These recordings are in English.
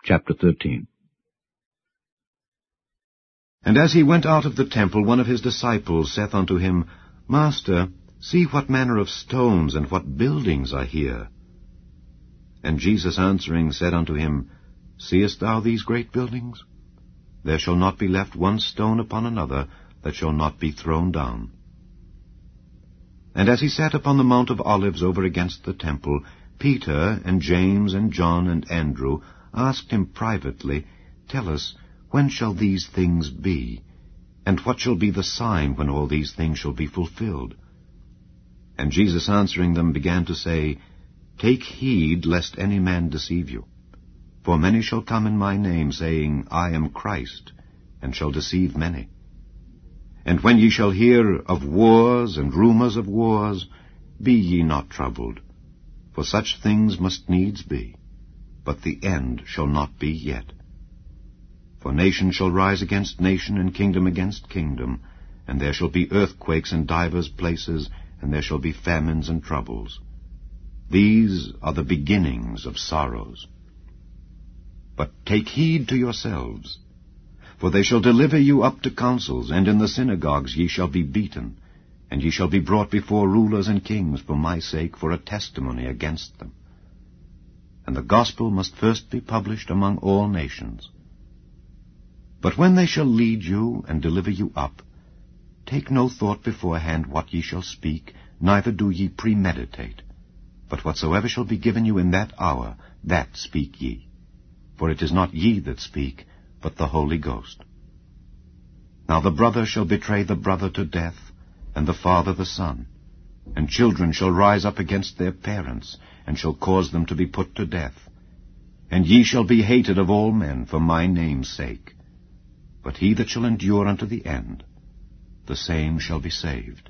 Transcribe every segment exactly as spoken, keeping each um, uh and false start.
Chapter thirteen. And as he went out of the temple, one of his disciples saith unto him, Master, see what manner of stones and what buildings are here. And Jesus answering said unto him, Seest thou these great buildings? There shall not be left one stone upon another that shall not be thrown down. And as he sat upon the Mount of Olives over against the temple, Peter and James and John and Andrew asked him privately, Tell us, when shall these things be? And what shall be the sign when all these things shall be fulfilled? And Jesus answering them began to say, Take heed lest any man deceive you. For many shall come in my name, saying, I am Christ, and shall deceive many. And when ye shall hear of wars and rumors of wars, be ye not troubled. For such things must needs be, but the end shall not be yet. For nation shall rise against nation, and kingdom against kingdom, and there shall be earthquakes in divers places, and there shall be famines and troubles. These are the beginnings of sorrows. But take heed to yourselves, for they shall deliver you up to councils, and in the synagogues ye shall be beaten, and ye shall be brought before rulers and kings for my sake, for a testimony against them. And the gospel must first be published among all nations. But when they shall lead you and deliver you up, take no thought beforehand what ye shall speak, neither do ye premeditate. But whatsoever shall be given you in that hour, that speak ye. For it is not ye that speak, but the Holy Ghost. Now the brother shall betray the brother to death, and the father the son. And children shall rise up against their parents, and shall cause them to be put to death. And ye shall be hated of all men for my name's sake. But he that shall endure unto the end, the same shall be saved.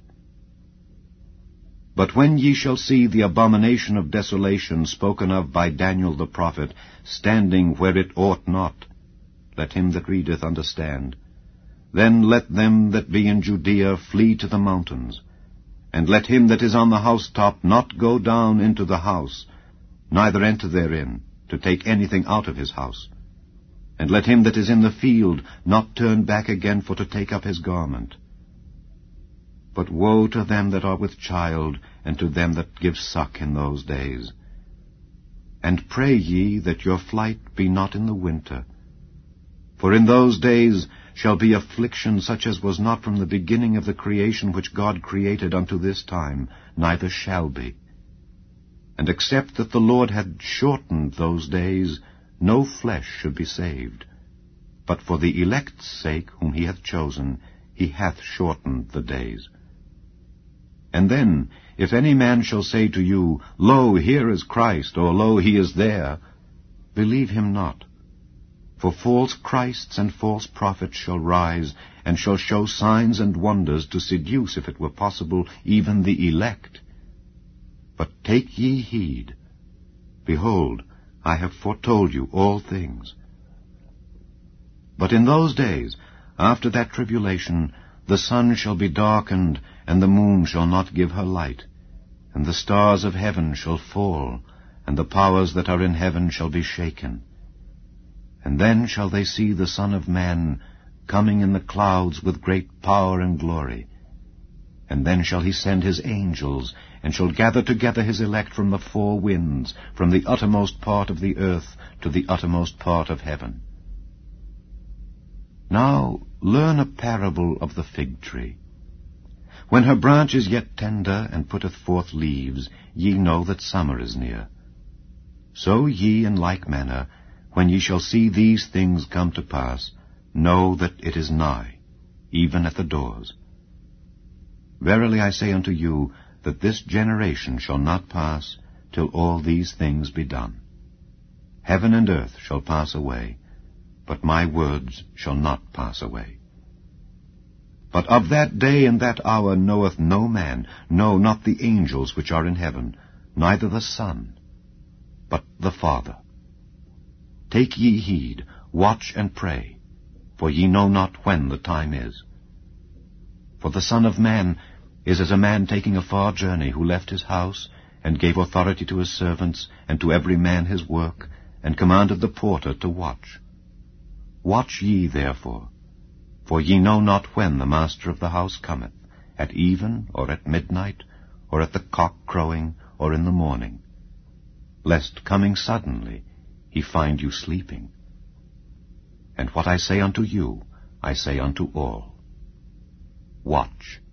But when ye shall see the abomination of desolation spoken of by Daniel the prophet, standing where it ought not, let him that readeth understand. Then let them that be in Judea flee to the mountains. And let him that is on the housetop not go down into the house, neither enter therein, to take anything out of his house. And let him that is in the field not turn back again for to take up his garment. But woe to them that are with child, and to them that give suck in those days. And pray ye that your flight be not in the winter. For in those days shall be affliction such as was not from the beginning of the creation which God created unto this time, neither shall be. And except that the Lord had shortened those days, no flesh should be saved. But for the elect's sake whom he hath chosen, he hath shortened the days. And then, if any man shall say to you, Lo, here is Christ, or Lo, he is there, believe him not. For false Christs and false prophets shall rise, and shall show signs and wonders to seduce, if it were possible, even the elect. But take ye heed. Behold, I have foretold you all things. But in those days, after that tribulation, the sun shall be darkened, and the moon shall not give her light, and the stars of heaven shall fall, and the powers that are in heaven shall be shaken. And then shall they see the Son of Man coming in the clouds with great power and glory. And then shall he send his angels, and shall gather together his elect from the four winds, from the uttermost part of the earth to the uttermost part of heaven. Now learn a parable of the fig tree. When her branch is yet tender, and putteth forth leaves, ye know that summer is near. So ye in like manner, when ye shall see these things come to pass, know that it is nigh, even at the doors. Verily I say unto you, that this generation shall not pass, till all these things be done. Heaven and earth shall pass away, but my words shall not pass away. But of that day and that hour knoweth no man, no, not the angels which are in heaven, neither the Son, but the Father. Take ye heed, watch and pray, for ye know not when the time is. For the Son of Man is as a man taking a far journey, who left his house, and gave authority to his servants, and to every man his work, and commanded the porter to watch. Watch ye therefore, for ye know not when the master of the house cometh, at even, or at midnight, or at the cock crowing, or in the morning, lest coming suddenly he find you sleeping. And what I say unto you, I say unto all, watch.